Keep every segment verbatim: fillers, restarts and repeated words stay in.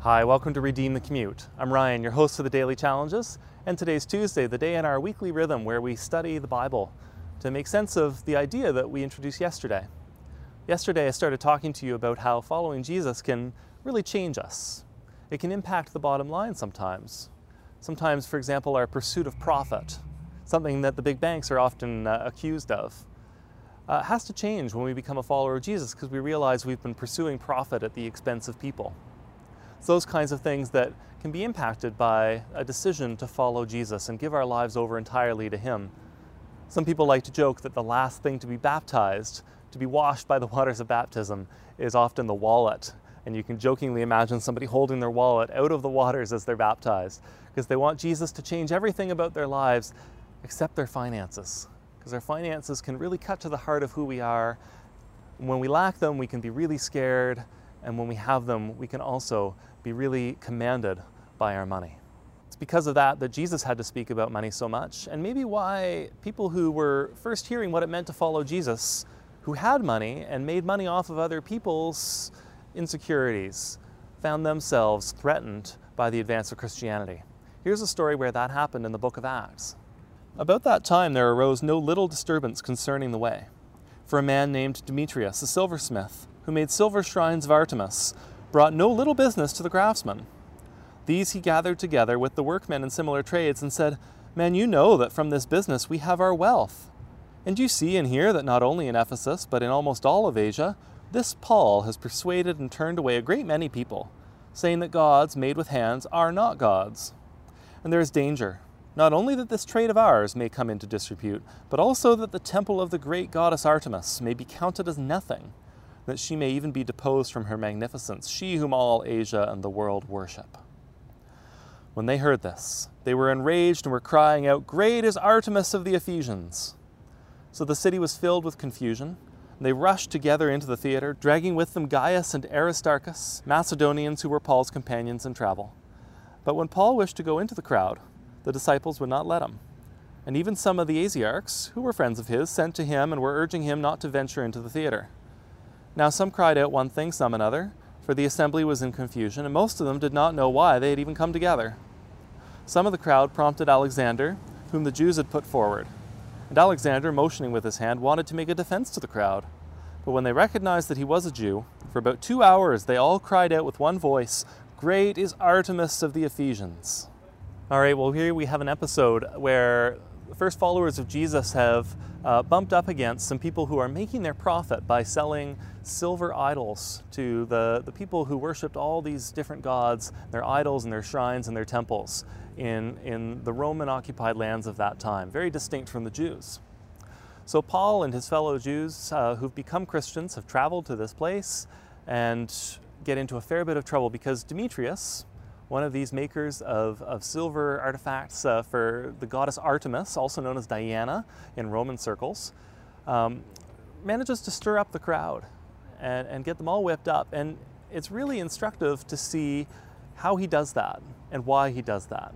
Hi, welcome to Redeem the Commute. I'm Ryan, your host for the Daily Challenges, and today's Tuesday, the day in our weekly rhythm where we study the Bible to make sense of the idea that we introduced yesterday. Yesterday I started talking to you about how following Jesus can really change us. It can impact the bottom line sometimes. Sometimes, for example, our pursuit of profit, something that the big banks are often uh, accused of, uh, has to change when we become a follower of Jesus because we realize we've been pursuing profit at the expense of people. It's those kinds of things that can be impacted by a decision to follow Jesus and give our lives over entirely to Him. Some people like to joke that the last thing to be baptized, to be washed by the waters of baptism, is often the wallet. And you can jokingly imagine somebody holding their wallet out of the waters as they're baptized because they want Jesus to change everything about their lives except their finances. Because our finances can really cut to the heart of who we are. When we lack them, we can be really scared. And when we have them, we can also be really commanded by our money. It's because of that that Jesus had to speak about money so much, and maybe why people who were first hearing what it meant to follow Jesus, who had money and made money off of other people's insecurities, found themselves threatened by the advance of Christianity. Here's a story where that happened in the book of Acts. About that time there arose no little disturbance concerning the way. For a man named Demetrius, a silversmith, who made silver shrines of Artemis, brought no little business to the craftsmen. These he gathered together with the workmen in similar trades and said, "Men, you know that from this business we have our wealth. And you see and hear that not only in Ephesus, but in almost all of Asia, this Paul has persuaded and turned away a great many people, saying that gods made with hands are not gods. And there is danger, not only that this trade of ours may come into disrepute, but also that the temple of the great goddess Artemis may be counted as nothing, that she may even be deposed from her magnificence, she whom all Asia and the world worship." When they heard this, they were enraged and were crying out, "Great is Artemis of the Ephesians!" So the city was filled with confusion, and they rushed together into the theater, dragging with them Gaius and Aristarchus, Macedonians who were Paul's companions in travel. But when Paul wished to go into the crowd, the disciples would not let him. And even some of the Asiarchs, who were friends of his, sent to him and were urging him not to venture into the theater. Now some cried out one thing, some another, for the assembly was in confusion, and most of them did not know why they had even come together. Some of the crowd prompted Alexander, whom the Jews had put forward. And Alexander, motioning with his hand, wanted to make a defense to the crowd. But when they recognized that he was a Jew, for about two hours they all cried out with one voice, "Great is Artemis of the Ephesians." All right, well, here we have an episode where the first followers of Jesus have uh, bumped up against some people who are making their profit by selling silver idols to the, the people who worshipped all these different gods, their idols and their shrines and their temples in, in the Roman-occupied lands of that time, very distinct from the Jews. So Paul and his fellow Jews uh, who've become Christians have traveled to this place and get into a fair bit of trouble because Demetrius, one of these makers of, of silver artifacts uh, for the goddess Artemis, also known as Diana in Roman circles, um, manages to stir up the crowd and, and get them all whipped up. And it's really instructive to see how he does that and why he does that.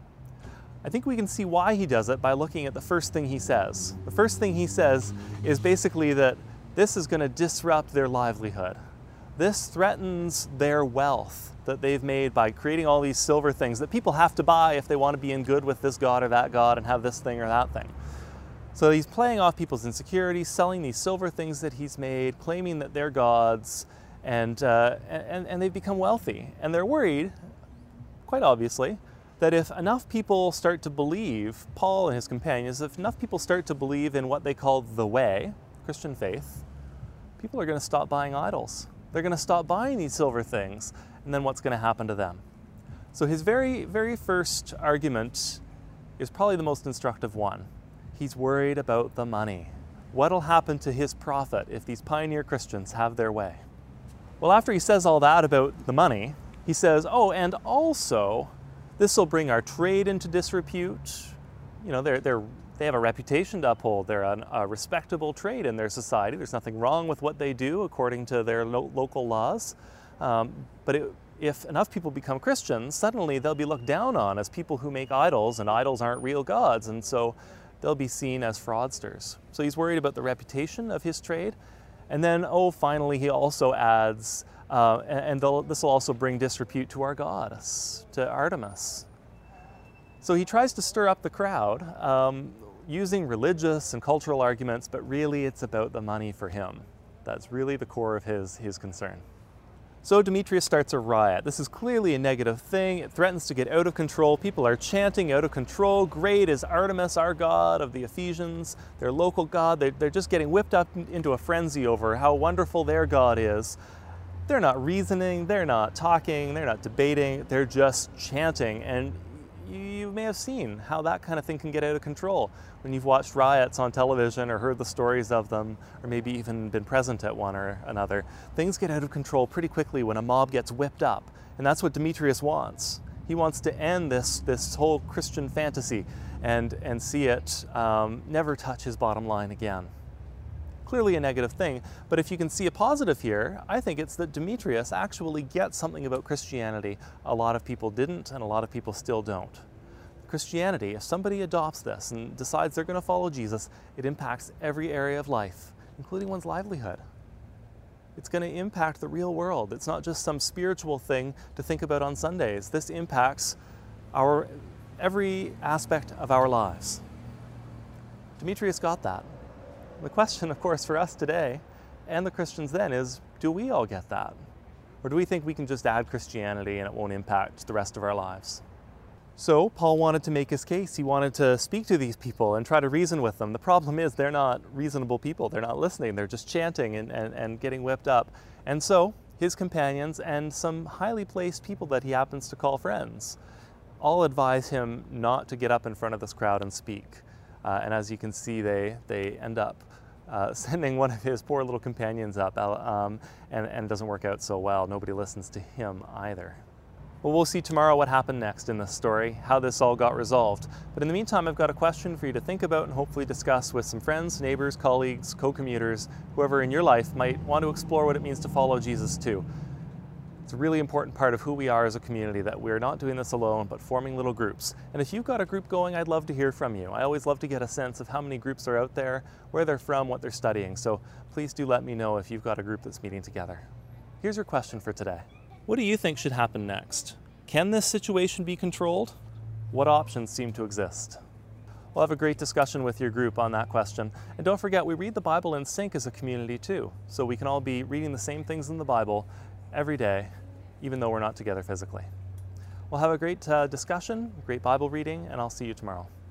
I think we can see why he does it by looking at the first thing he says. The first thing he says is basically that this is going to disrupt their livelihood. This threatens their wealth that they've made by creating all these silver things that people have to buy if they want to be in good with this god or that god and have this thing or that thing. So he's playing off people's insecurities, selling these silver things that he's made, claiming that they're gods, and, uh, and, and they've become wealthy. And they're worried, quite obviously, that if enough people start to believe, Paul and his companions, if enough people start to believe in what they call the way, Christian faith, people are going to stop buying idols. They're going to stop buying these silver things, and then what's going to happen to them? So his very, very first argument is probably the most instructive one. He's worried about the money. What'll happen to his profit if these pioneer Christians have their way? Well, after he says all that about the money, he says, oh, and also, this will bring our trade into disrepute. You know, they're, they're, they have a reputation to uphold. They're an, a respectable trade in their society. There's nothing wrong with what they do according to their lo local laws. Um, but it, if enough people become Christians, suddenly they'll be looked down on as people who make idols, and idols aren't real gods, and so they'll be seen as fraudsters. So he's worried about the reputation of his trade. And then, oh, finally, he also adds Uh, and and this will also bring disrepute to our goddess, to Artemis. So he tries to stir up the crowd um, using religious and cultural arguments, but really it's about the money for him. That's really the core of his, his concern. So Demetrius starts a riot. This is clearly a negative thing. It threatens to get out of control. People are chanting out of control. Great is Artemis, our god of the Ephesians, their local god. They're, they're just getting whipped up into a frenzy over how wonderful their god is. They're not reasoning, they're not talking, they're not debating, they're just chanting. And you may have seen how that kind of thing can get out of control when you've watched riots on television or heard the stories of them, or maybe even been present at one or another. Things get out of control pretty quickly when a mob gets whipped up, and that's what Demetrius wants. He wants to end this, this whole Christian fantasy and, and see it um, never touch his bottom line again. Clearly a negative thing, but if you can see a positive here, I think it's that Demetrius actually gets something about Christianity a lot of people didn't, and a lot of people still don't. Christianity, if somebody adopts this and decides they're going to follow Jesus, it impacts every area of life, including one's livelihood. It's going to impact the real world. It's not just some spiritual thing to think about on Sundays. This impacts our every aspect of our lives. Demetrius got that. The question, of course, for us today, and the Christians then, is do we all get that? Or do we think we can just add Christianity and it won't impact the rest of our lives? So Paul wanted to make his case. He wanted to speak to these people and try to reason with them. The problem is they're not reasonable people. They're not listening. They're just chanting and, and, and getting whipped up. And so his companions and some highly placed people that he happens to call friends all advise him not to get up in front of this crowd and speak. Uh, and as you can see, they, they end up uh, sending one of his poor little companions up, um, and, and it doesn't work out so well. Nobody listens to him either. Well, we'll see tomorrow what happened next in this story, how this all got resolved. But in the meantime, I've got a question for you to think about and hopefully discuss with some friends, neighbors, colleagues, co-commuters, whoever in your life might want to explore what it means to follow Jesus too. It's a really important part of who we are as a community, that we're not doing this alone, but forming little groups. And if you've got a group going, I'd love to hear from you. I always love to get a sense of how many groups are out there, where they're from, what they're studying. So please do let me know if you've got a group that's meeting together. Here's your question for today. What do you think should happen next? Can this situation be controlled? What options seem to exist? We'll have a great discussion with your group on that question. And don't forget, we read the Bible in sync as a community too. So we can all be reading the same things in the Bible every day, even though we're not together physically. We'll have a great uh, discussion, great Bible reading, and I'll see you tomorrow.